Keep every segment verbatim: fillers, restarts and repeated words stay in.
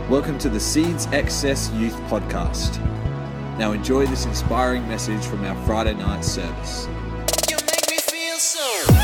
Welcome to the Seeds Access Youth Podcast. Now enjoy this inspiring message from our Friday night service. You make me feel so.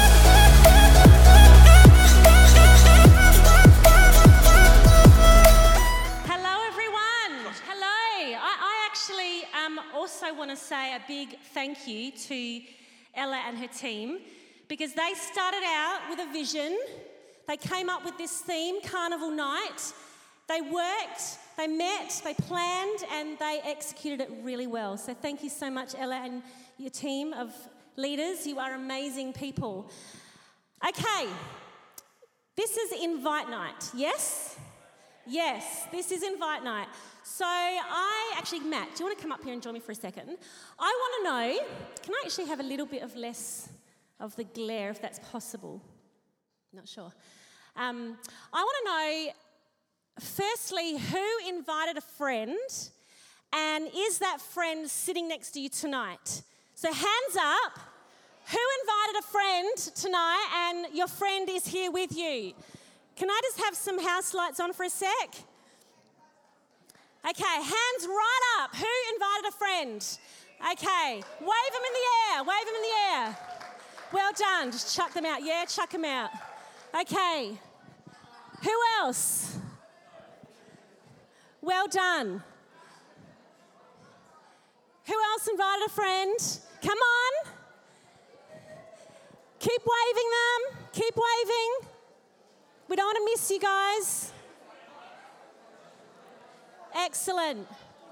Hello everyone. Hello. I, I actually um, also want to say a big thank you to Ella and her team, because they started out with a vision. They came up with this theme, Carnival Night. They worked, they met, they planned, and they executed it really well. So thank you so much, Ella, and your team of leaders. You are amazing people. Okay, this is Invite Night, yes? Yes, this is Invite Night. So I actually, Matt, do you want to come up here and join me for a second? I want to know, can I actually have a little bit of less of the glare, if that's possible? Not sure. Um, I want to know, firstly, who invited a friend, and is that friend sitting next to you tonight? So hands up. Who invited a friend tonight and your friend is here with you? Can I just have some house lights on for a sec? Okay, hands right up. Who invited a friend? Okay, wave them in the air, wave them in the air. Well done, just chuck them out. Yeah, chuck them out. Okay, who else? Well done. Who else invited a friend? Come on. Keep waving them. Keep waving. We don't want to miss you guys. Excellent.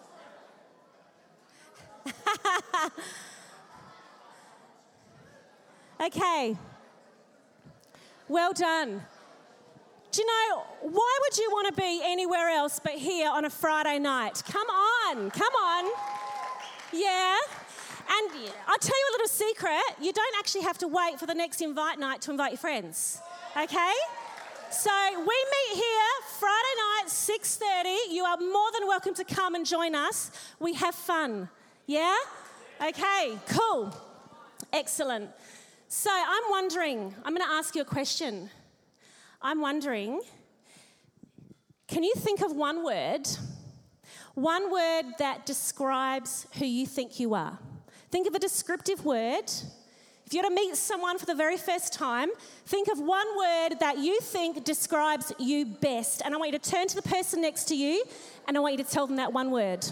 Okay. Well done. Do you know, why would you want to be anywhere else but here on a Friday night? Come on, come on. Yeah. And I'll tell you a little secret. You don't actually have to wait for the next invite night to invite your friends, okay? So we meet here Friday night, six thirty. You are more than welcome to come and join us. We have fun, yeah? Okay, cool. Excellent. So I'm wondering, I'm going to ask you a question. I'm wondering, can you think of one word, one word that describes who you think you are? Think of a descriptive word. If you're to meet someone for the very first time, think of one word that you think describes you best. And I want you to turn to the person next to you, and I want you to tell them that one word.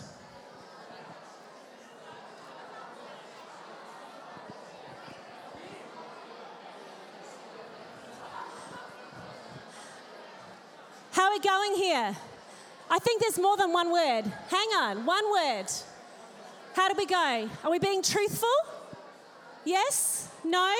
How are we going here? I think there's more than one word. Hang on, one word. How did we go? Are we being truthful? Yes? No?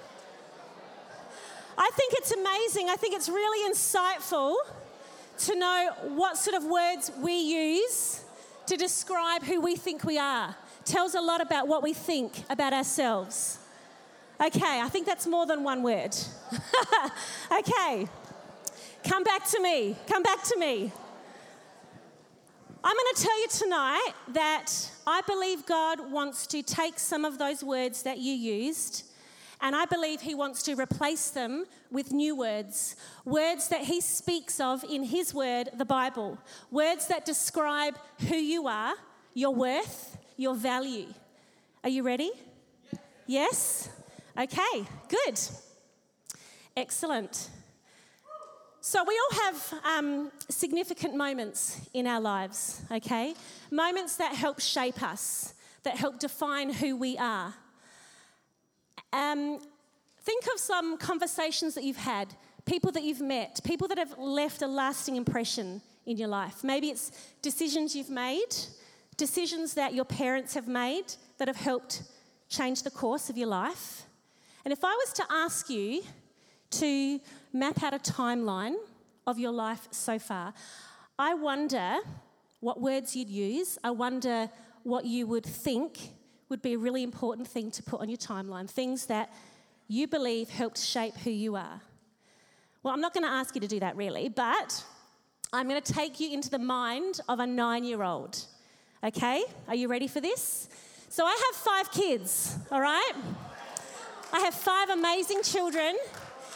I think it's amazing. I think it's really insightful to know what sort of words we use to describe who we think we are. Tells a lot about what we think about ourselves. Okay, I think that's more than one word. Okay. Come back to me. Come back to me. I'm going to tell you tonight that I believe God wants to take some of those words that you used, and I believe he wants to replace them with new words. Words that he speaks of in his word, the Bible. Words that describe who you are, your worth, your value. Are you ready? Yes? Okay, good. Excellent. So we all have um, significant moments in our lives, okay? Moments that help shape us, that help define who we are. Um, think of some conversations that you've had, people that you've met, people that have left a lasting impression in your life. Maybe it's decisions you've made, decisions that your parents have made that have helped change the course of your life. And if I was to ask you to map out a timeline of your life so far, I wonder what words you'd use. I wonder what you would think would be a really important thing to put on your timeline, things that you believe helped shape who you are. Well, I'm not going to ask you to do that really, but I'm going to take you into the mind of a nine-year-old. Okay? Are you ready for this? So I have five kids, all right? I have five amazing children.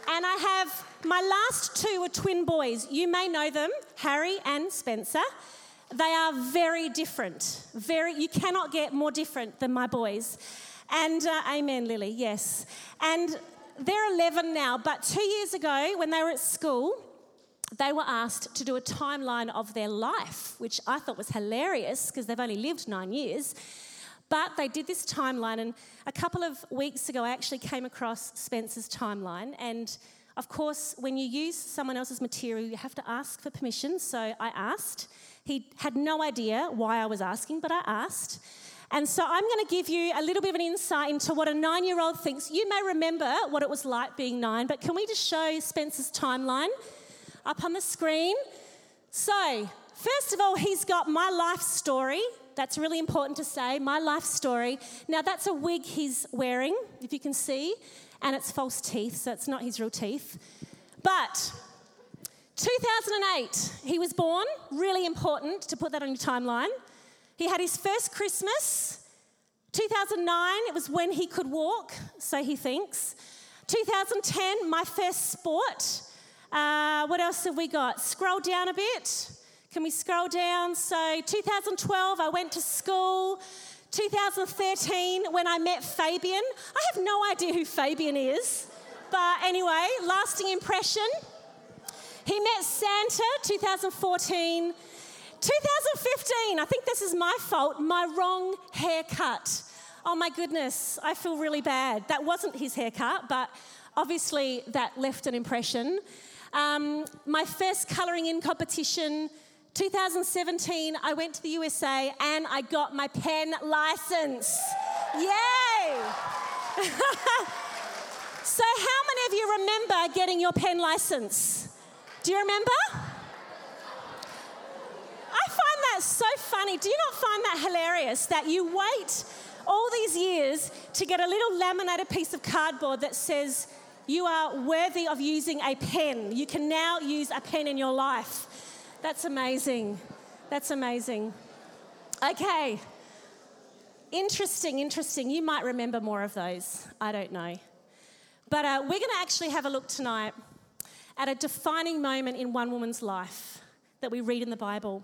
And I have my last two are twin boys. You may know them, Harry and Spencer. They are very different. Very, you cannot get more different than my boys. And uh, amen, Lily, yes. And they're eleven now, but two years ago when they were at school, they were asked to do a timeline of their life, which I thought was hilarious because they've only lived nine years. But they did this timeline, and a couple of weeks ago I actually came across Spencer's timeline. And of course, when you use someone else's material, you have to ask for permission. So I asked. He had no idea why I was asking, but I asked. And so I'm going to give you a little bit of an insight into what a nine-year-old thinks. You may remember what it was like being nine, but can we just show Spencer's timeline up on the screen? So, first of all, he's got my life story. That's really important to say, my life story. Now, that's a wig he's wearing, if you can see, and it's false teeth, so it's not his real teeth. But two thousand eight, he was born. Really important to put that on your timeline. He had his first Christmas. two thousand nine, it was when he could walk, so he thinks. two thousand ten, my first sport. Uh, what else have we got? Scroll down a bit. Can we scroll down? So two thousand twelve, I went to school. two thousand thirteen, when I met Fabian. I have no idea who Fabian is. But anyway, lasting impression. He met Santa, two thousand fourteen. two thousand fifteen, I think this is my fault, my wrong haircut. Oh my goodness, I feel really bad. That wasn't his haircut, but obviously that left an impression. Um, my first colouring in competition, two thousand seventeen, I went to the U S A and I got my pen license. Yay! So how many of you remember getting your pen license? Do you remember? I find that so funny. Do you not find that hilarious that you wait all these years to get a little laminated piece of cardboard that says you are worthy of using a pen. You can now use a pen in your life. That's amazing. That's amazing. Okay. Interesting, interesting. You might remember more of those. I don't know. But uh, we're going to actually have a look tonight at a defining moment in one woman's life that we read in the Bible.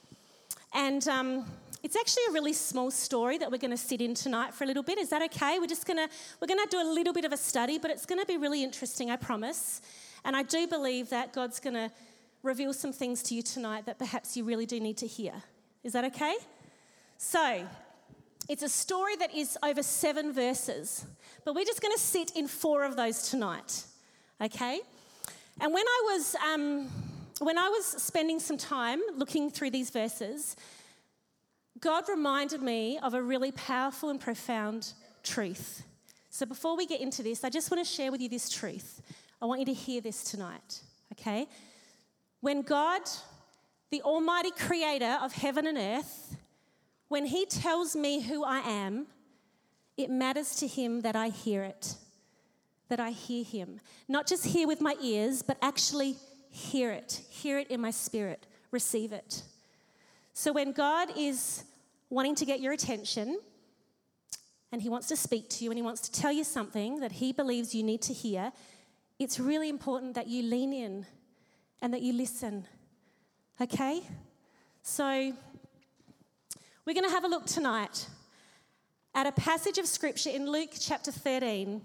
And um, it's actually a really small story that we're going to sit in tonight for a little bit. Is that okay? We're just going to, we're going to do a little bit of a study, but it's going to be really interesting, I promise. And I do believe that God's going to reveal some things to you tonight that perhaps you really do need to hear. Is that okay? So, it's a story that is over seven verses, but we're just going to sit in four of those tonight, okay? And when I was um, when I was spending some time looking through these verses, God reminded me of a really powerful and profound truth. So before we get into this, I just want to share with you this truth. I want you to hear this tonight, okay? When God, the Almighty Creator of heaven and earth, when He tells me who I am, it matters to Him that I hear it, that I hear Him. Not just hear with my ears, but actually hear it. Hear it in my spirit. Receive it. So when God is wanting to get your attention and He wants to speak to you and He wants to tell you something that He believes you need to hear, it's really important that you lean in and that you listen. Okay? So we're going to have a look tonight at a passage of Scripture in Luke chapter thirteen,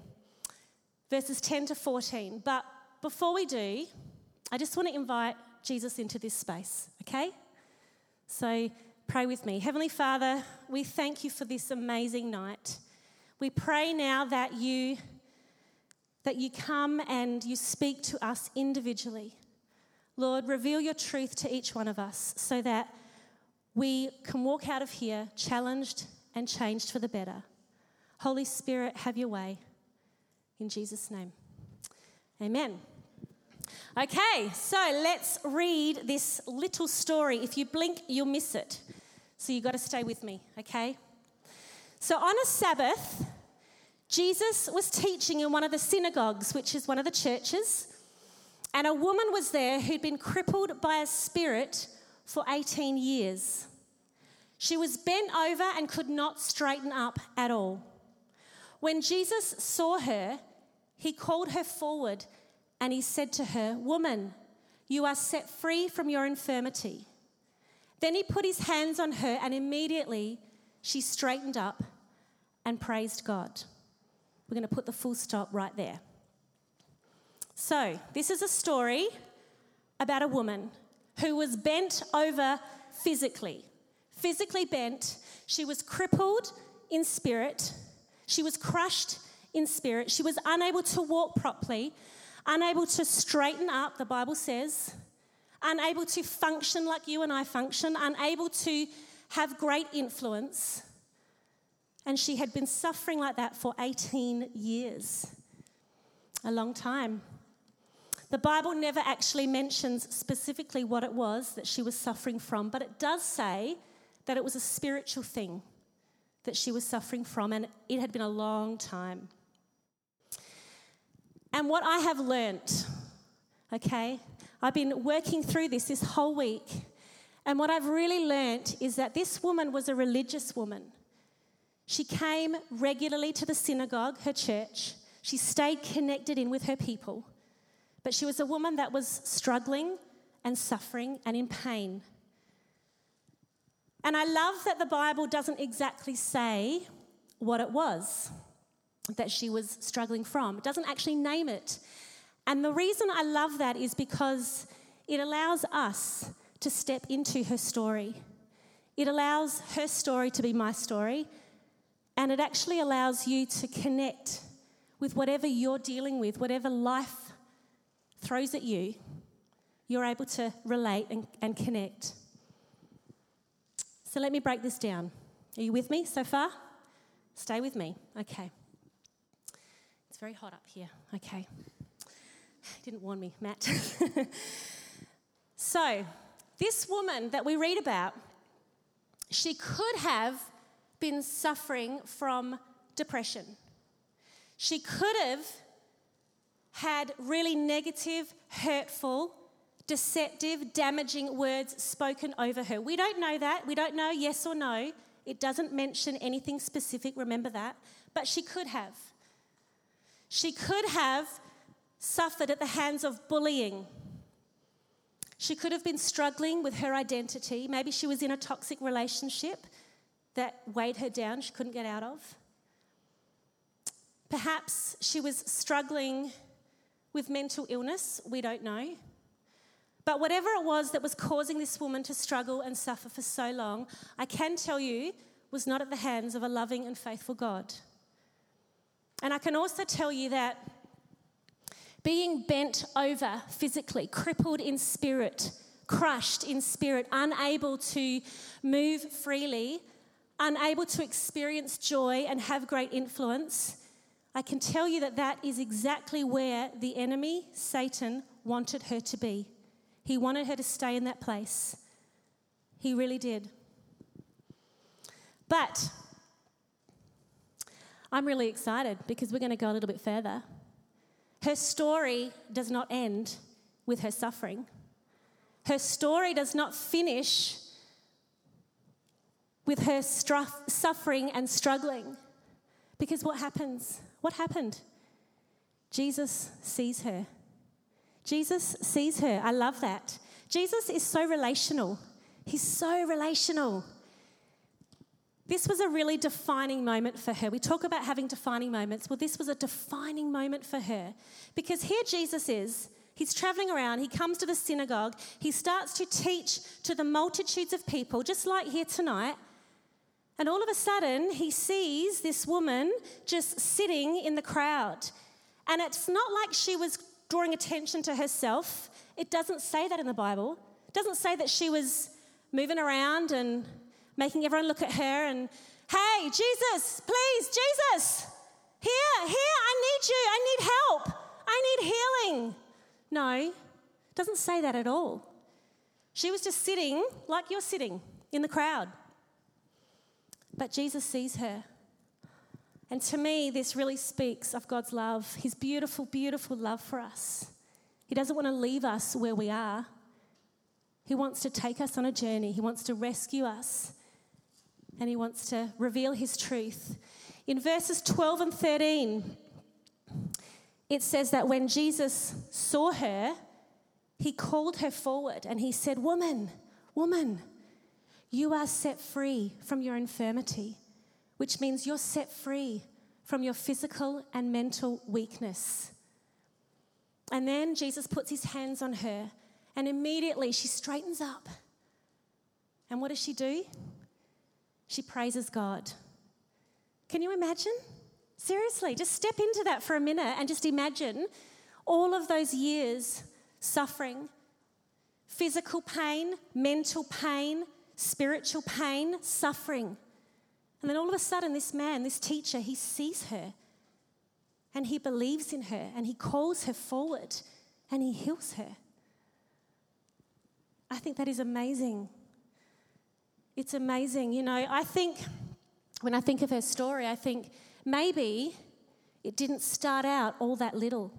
verses ten to fourteen. But before we do, I just want to invite Jesus into this space, okay? So pray with me. Heavenly Father, we thank You for this amazing night. We pray now that you, that you come and you speak to us individually. Lord, reveal Your truth to each one of us so that we can walk out of here challenged and changed for the better. Holy Spirit, have Your way. In Jesus' name. Amen. Okay, so let's read this little story. If you blink, you'll miss it. So you've got to stay with me, okay? So on a Sabbath, Jesus was teaching in one of the synagogues, which is one of the churches, and a woman was there who'd been crippled by a spirit for eighteen years. She was bent over and could not straighten up at all. When Jesus saw her, He called her forward and he said to her, "Woman, you are set free from your infirmity." Then he put his hands on her, and immediately she straightened up and praised God. We're going to put the full stop right there. So, this is a story about a woman who was bent over physically. Physically bent. She was crippled in spirit. She was crushed in spirit. She was unable to walk properly, unable to straighten up, the Bible says, unable to function like you and I function, unable to have great influence. And she had been suffering like that for eighteen years, a long time. The Bible never actually mentions specifically what it was that she was suffering from, but it does say that it was a spiritual thing that she was suffering from, and it had been a long time. And what I have learnt, okay, I've been working through this this whole week, and what I've really learnt is that this woman was a religious woman. She came regularly to the synagogue, her church. She stayed connected in with her people. But she was a woman that was struggling and suffering and in pain. And I love that the Bible doesn't exactly say what it was that she was struggling from. It doesn't actually name it. And the reason I love that is because it allows us to step into her story. It allows her story to be my story. And it actually allows you to connect with whatever you're dealing with, whatever life throws at you, you're able to relate and, and connect. So let me break this down. Are you with me so far? Stay with me. Okay. It's very hot up here. Okay. Didn't warn me, Matt. So, this woman that we read about, she could have been suffering from depression. She could have had really negative, hurtful, deceptive, damaging words spoken over her. We don't know that. We don't know yes or no. It doesn't mention anything specific, remember that. But she could have. She could have suffered at the hands of bullying. She could have been struggling with her identity. Maybe she was in a toxic relationship that weighed her down, she couldn't get out of. Perhaps she was struggling with mental illness, we don't know. But whatever it was that was causing this woman to struggle and suffer for so long, I can tell you, was not at the hands of a loving and faithful God. And I can also tell you that being bent over physically, crippled in spirit, crushed in spirit, unable to move freely, unable to experience joy and have great influence, I can tell you that that is exactly where the enemy, Satan, wanted her to be. He wanted her to stay in that place. He really did. But I'm really excited because we're going to go a little bit further. Her story does not end with her suffering. Her story does not finish with her struff, suffering and struggling. Because what happens? What happened? Jesus sees her. Jesus sees her. I love that. Jesus is so relational. He's so relational. This was a really defining moment for her. We talk about having defining moments. Well, this was a defining moment for her. Because here Jesus is. He's traveling around. He comes to the synagogue. He starts to teach to the multitudes of people, just like here tonight. And all of a sudden, he sees this woman just sitting in the crowd. And it's not like she was drawing attention to herself. It doesn't say that in the Bible. It doesn't say that she was moving around and making everyone look at her and, hey, Jesus, please, Jesus, here, here, I need you, I need help, I need healing. No, it doesn't say that at all. She was just sitting like you're sitting in the crowd. But Jesus sees her. And to me, this really speaks of God's love, his beautiful, beautiful love for us. He doesn't want to leave us where we are. He wants to take us on a journey. He wants to rescue us. And he wants to reveal his truth. In verses twelve and thirteen, it says that when Jesus saw her, he called her forward and he said, "Woman, woman, you are set free from your infirmity," which means you're set free from your physical and mental weakness. And then Jesus puts his hands on her and immediately she straightens up. And what does she do? She praises God. Can you imagine? Seriously, just step into that for a minute and just imagine all of those years suffering, physical pain, mental pain, spiritual pain, suffering. And then all of a sudden, this man, this teacher, he sees her and he believes in her and he calls her forward and he heals her. I think that is amazing. It's amazing. You know, I think, when I think of her story, I think maybe it didn't start out all that little.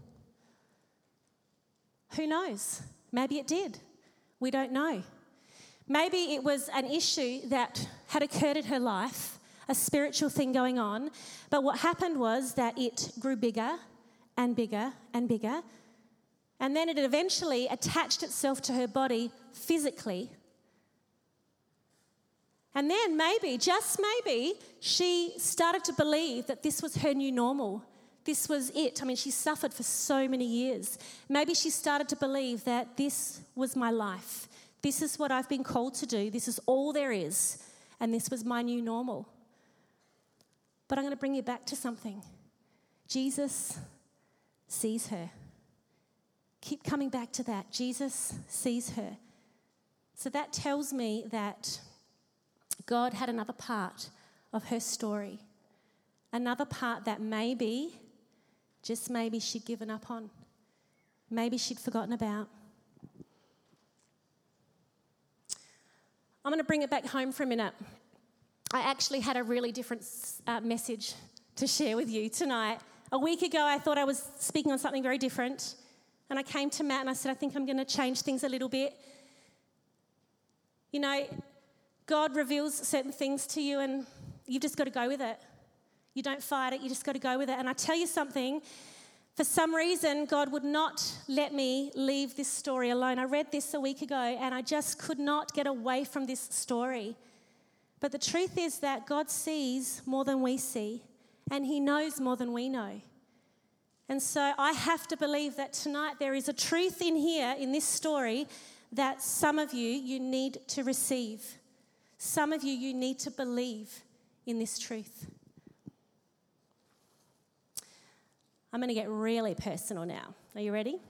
Who knows? Maybe it did. We don't know. Maybe it was an issue that had occurred in her life, a spiritual thing going on, but what happened was that it grew bigger and bigger and bigger, and then it eventually attached itself to her body physically. And then maybe, just maybe, she started to believe that this was her new normal. This was it. I mean, she suffered for so many years. Maybe she started to believe that this was my life. This is what I've been called to do. This is all there is. And this was my new normal. But I'm going to bring you back to something. Jesus sees her. Keep coming back to that. Jesus sees her. So that tells me that God had another part of her story. Another part that maybe, just maybe, she'd given up on. Maybe she'd forgotten about. I'm going to bring it back home for a minute. I actually had a really different uh, message to share with you tonight. A week ago, I thought I was speaking on something very different. And I came to Matt and I said, I think I'm going to change things a little bit. You know, God reveals certain things to you and you've just got to go with it. You don't fight it, you just got to go with it. And I tell you something, for some reason, God would not let me leave this story alone. I read this a week ago and I just could not get away from this story. But the truth is that God sees more than we see and he knows more than we know. And so I have to believe that tonight there is a truth in here, in this story, that some of you, you need to receive. Some of you, you need to believe in this truth. I'm going to get really personal now. Are you ready?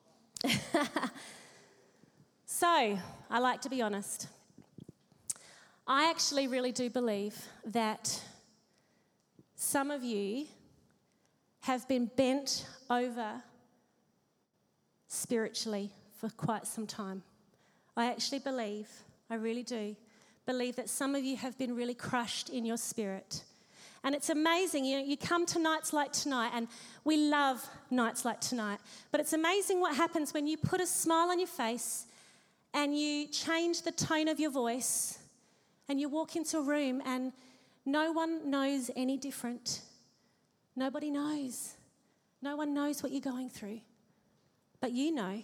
So, I like to be honest. I actually really do believe that some of you have been bent over spiritually for quite some time. I actually believe, I really do, believe that some of you have been really crushed in your spirit. And it's amazing, you know, you come to nights like tonight, and we love nights like tonight, but it's amazing what happens when you put a smile on your face and you change the tone of your voice and you walk into a room and no one knows any different. Nobody knows. No one knows what you're going through, but you know.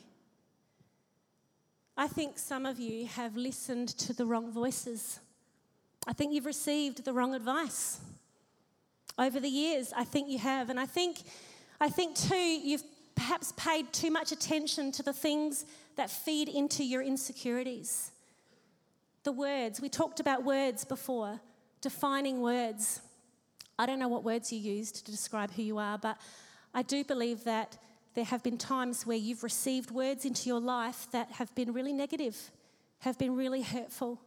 I think some of you have listened to the wrong voices. I think you've received the wrong advice. Over the years, I think you have. And I think, I think too, you've perhaps paid too much attention to the things that feed into your insecurities. The words, we talked about words before, defining words. I don't know what words you used to describe who you are, but I do believe that there have been times where you've received words into your life that have been really negative, have been really hurtful.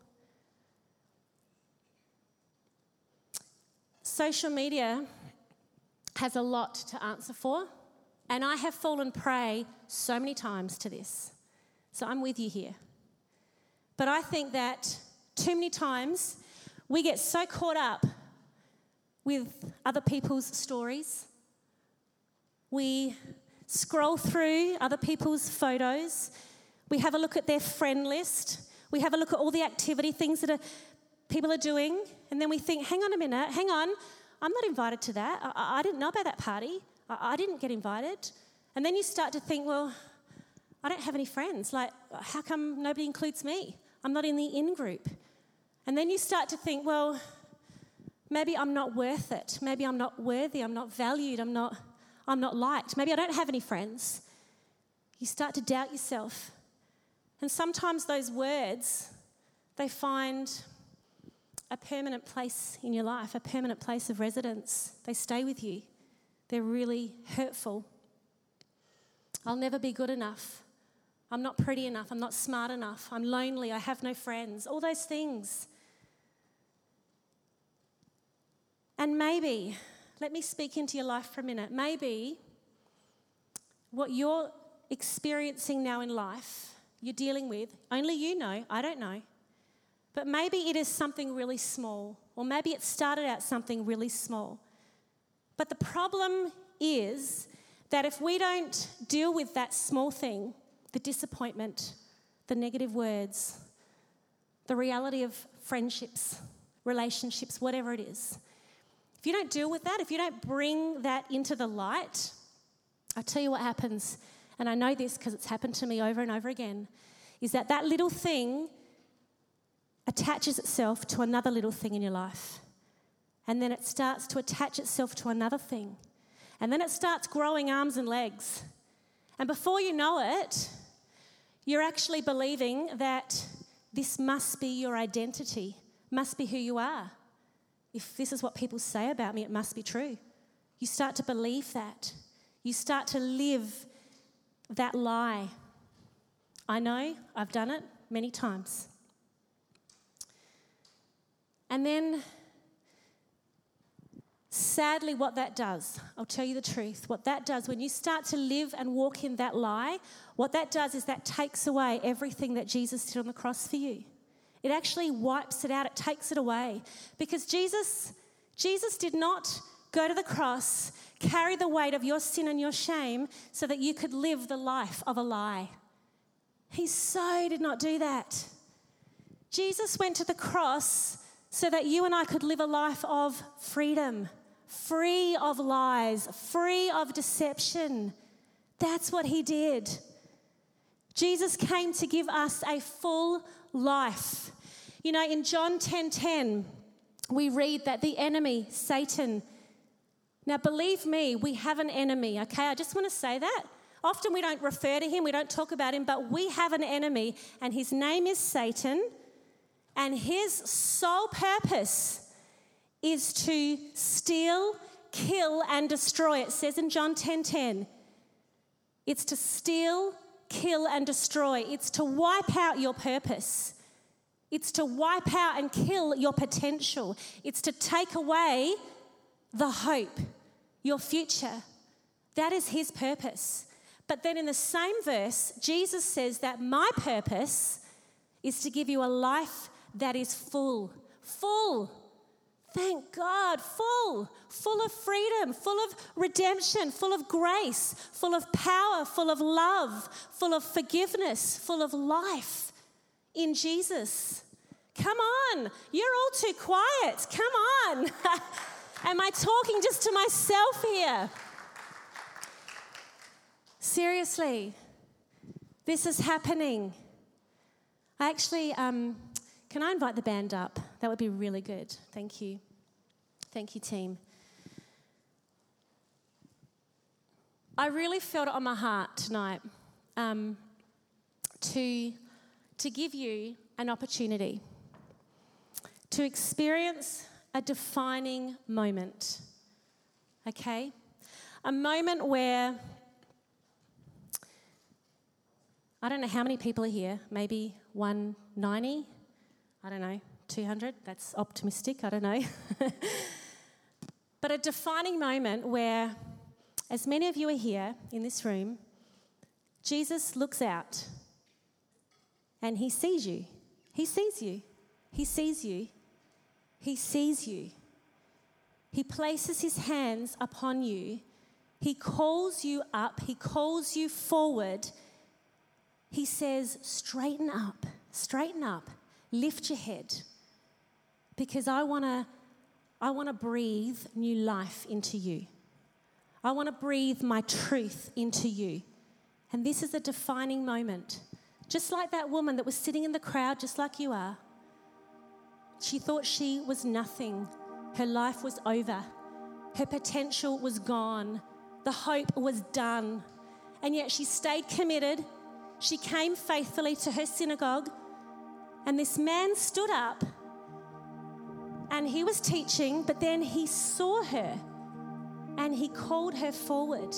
Social media has a lot to answer for, and I have fallen prey so many times to this. So I'm with you here. But I think that too many times we get so caught up with other people's stories. We scroll through other people's photos. We have a look at their friend list. We have a look at all the activity things that are, people are doing. And then we think, hang on a minute, hang on. I'm not invited to that. I, I didn't know about that party. I, I didn't get invited. And then you start to think, well, I don't have any friends. Like, how come nobody includes me? I'm not in the in group. And then you start to think, well, maybe I'm not worth it. Maybe I'm not worthy. I'm not valued. I'm not, I'm not liked. Maybe I don't have any friends. You start to doubt yourself. And sometimes those words, they find a permanent place in your life, a permanent place of residence. They stay with you. They're really hurtful. I'll never be good enough. I'm not pretty enough. I'm not smart enough. I'm lonely. I have no friends. All those things. And maybe, let me speak into your life for a minute. Maybe what you're experiencing now in life, you're dealing with, only you know, I don't know. But maybe it is something really small, or maybe it started out something really small. But the problem is that if we don't deal with that small thing, the disappointment, the negative words, the reality of friendships, relationships, whatever it is, if you don't deal with that, if you don't bring that into the light, I'll tell you what happens, and I know this because it's happened to me over and over again, is that that little thing attaches itself to another little thing in your life. And then it starts to attach itself to another thing. And then it starts growing arms and legs. And before you know it, you're actually believing that this must be your identity, must be who you are. If this is what people say about me, it must be true. You start to believe that. You start to live that lie. I know, I've done it many times. And then, sadly, what that does, I'll tell you the truth, what that does, when you start to live and walk in that lie, what that does is that takes away everything that Jesus did on the cross for you. It actually wipes it out, it takes it away. Because Jesus, Jesus did not go to the cross, carry the weight of your sin and your shame so that you could live the life of a lie. He so did not do that. Jesus went to the cross so that you and I could live a life of freedom, free of lies, free of deception. That's what he did. Jesus came to give us a full life. You know, in John ten ten, we read that the enemy, Satan, now believe me, we have an enemy, okay? I just want to say that. Often we don't refer to him, we don't talk about him, but we have an enemy, and his name is Satan, and his sole purpose is to steal, kill, and destroy. It says in John ten ten, it's to steal, kill, and destroy. It's to wipe out your purpose. It's to wipe out and kill your potential. It's to take away the hope, your future. That is his purpose. But then in the same verse, Jesus says that my purpose is to give you a life that is full. Full. Thank God, full. Full of freedom, full of redemption, full of grace, full of power, full of love, full of forgiveness, full of life in Jesus. Come on, you're all too quiet. Come on. Am I talking just to myself here? Seriously, this is happening. I actually, um, can I invite the band up? That would be really good. Thank you. Thank you, team. I really felt it on my heart tonight um, to, to give you an opportunity to experience a defining moment, okay? A moment where, I don't know how many people are here, maybe one ninety, I don't know, two hundred, that's optimistic, I don't know. But a defining moment where, as many of you are here in this room, Jesus looks out and he sees you. He sees you. He sees you. He sees you. He places his hands upon you. He calls you up. He calls you forward. He says, straighten up, straighten up, lift your head, because I want to I want to breathe new life into you. I want to breathe my truth into you. And this is a defining moment. Just like that woman that was sitting in the crowd, just like you are. She thought she was nothing. Her life was over. Her potential was gone. The hope was done. And yet she stayed committed. She came faithfully to her synagogue. And this man stood up and he was teaching, but then he saw her and he called her forward.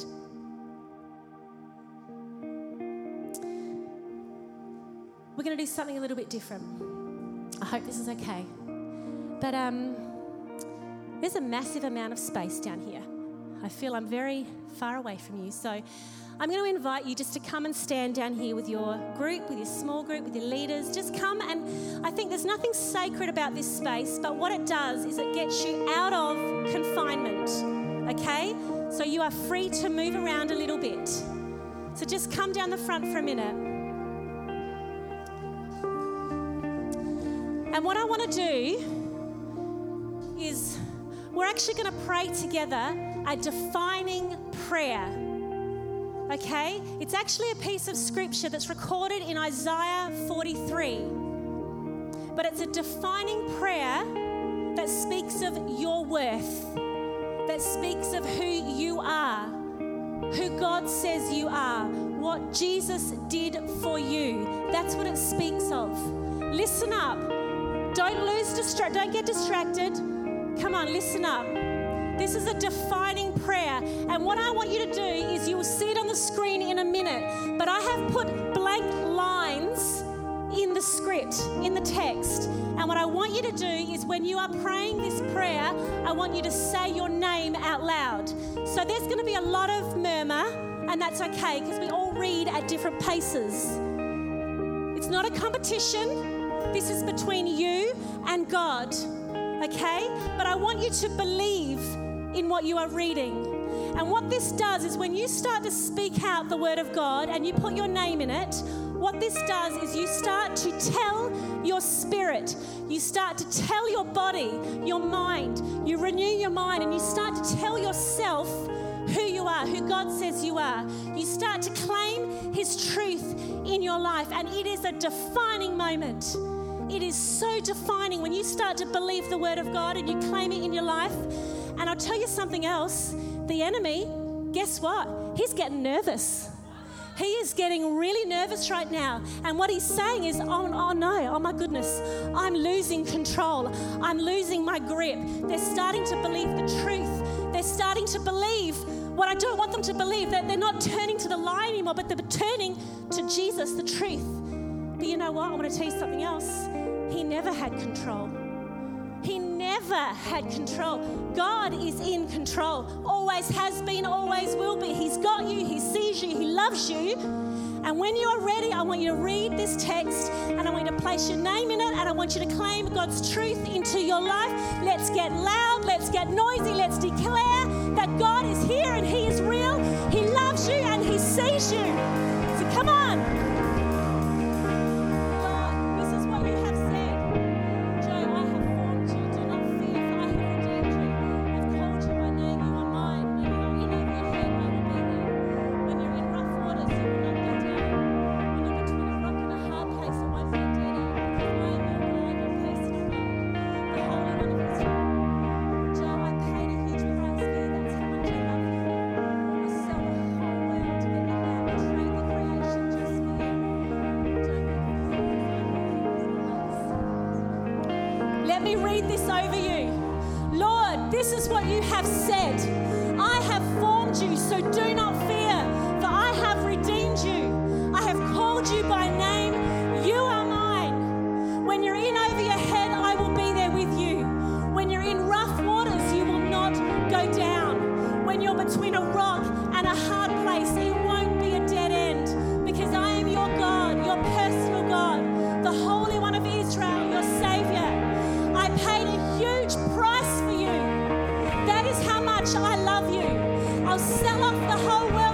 We're going to do something a little bit different. I hope this is okay. But um, there's a massive amount of space down here. I feel I'm very far away from you. So I'm going to invite you just to come and stand down here with your group, with your small group, with your leaders. Just come, and I think there's nothing sacred about this space, but what it does is it gets you out of confinement, okay? So you are free to move around a little bit. So just come down the front for a minute. And what I want to do is we're actually going to pray together a defining prayer, okay? It's actually a piece of scripture that's recorded in Isaiah forty-three, but it's a defining prayer that speaks of your worth, that speaks of who you are, who God says you are, what Jesus did for you. That's what it speaks of. Listen up. Don't lose distra- don't get distracted. Come on, listen up. This is a defining prayer. And what I want you to do is, you will see it on the screen in a minute, but I have put blank lines in the script, in the text. And what I want you to do is, when you are praying this prayer, I want you to say your name out loud. So there's going to be a lot of murmur, and that's okay, because we all read at different paces. It's not a competition. This is between you and God, okay? But I want you to believe in what you are reading. And what this does is, when you start to speak out the word of God and you put your name in it, what this does is you start to tell your spirit, you start to tell your body, your mind, you renew your mind, and you start to tell yourself who you are, who God says you are. You start to claim his truth in your life, and it is a defining moment. It is so defining when you start to believe the word of God and you claim it in your life. And I'll tell you something else. The enemy, guess what? He's getting nervous. He is getting really nervous right now. And what he's saying is, oh, oh no, oh my goodness, I'm losing control. I'm losing my grip. They're starting to believe the truth. They're starting to believe what I don't want them to believe, that they're not turning to the lie anymore, but they're turning to Jesus, the truth. But you know what? I want to tell you something else. He never had control. He never had control. God is in control. Always has been, always will be. He's got you. He sees you. He loves you. And when you are ready, I want you to read this text, and I want you to place your name in it, and I want you to claim God's truth into your life. Let's get loud. Let's get noisy. Let's declare that God is here and he is real. He loves you and he sees you. So come on. Let me read this over you. Lord, this is what you have said. I have formed you, so do not fear, for I have redeemed you. I have called you by name. You are mine. When you're in over your head, I will be there with you. When you're in rough waters, you will not go down. When you're between a rock and a hard place, it won't be a dead end, because I am your God, your personal God, the Holy One of Israel, your Savior. I paid a huge price for you. That is how much I love you. I'll sell off the whole world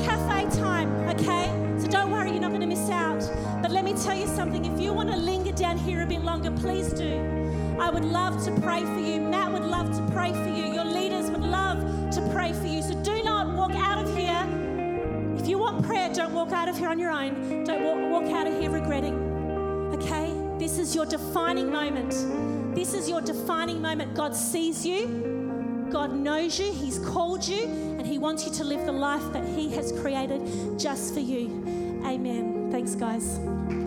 cafe time, okay? So don't worry, you're not going to miss out. But let me tell you something. If you want to linger down here a bit longer, please do. I would love to pray for you. Matt would love to pray for you. Your leaders would love to pray for you. So do not walk out of here. If you want prayer, don't walk out of here on your own. Don't walk, walk out of here regretting, okay? This is your defining moment. This is your defining moment. God sees you. God knows you. He's called you. And he wants you to live the life that he has created just for you. Amen. Thanks, guys.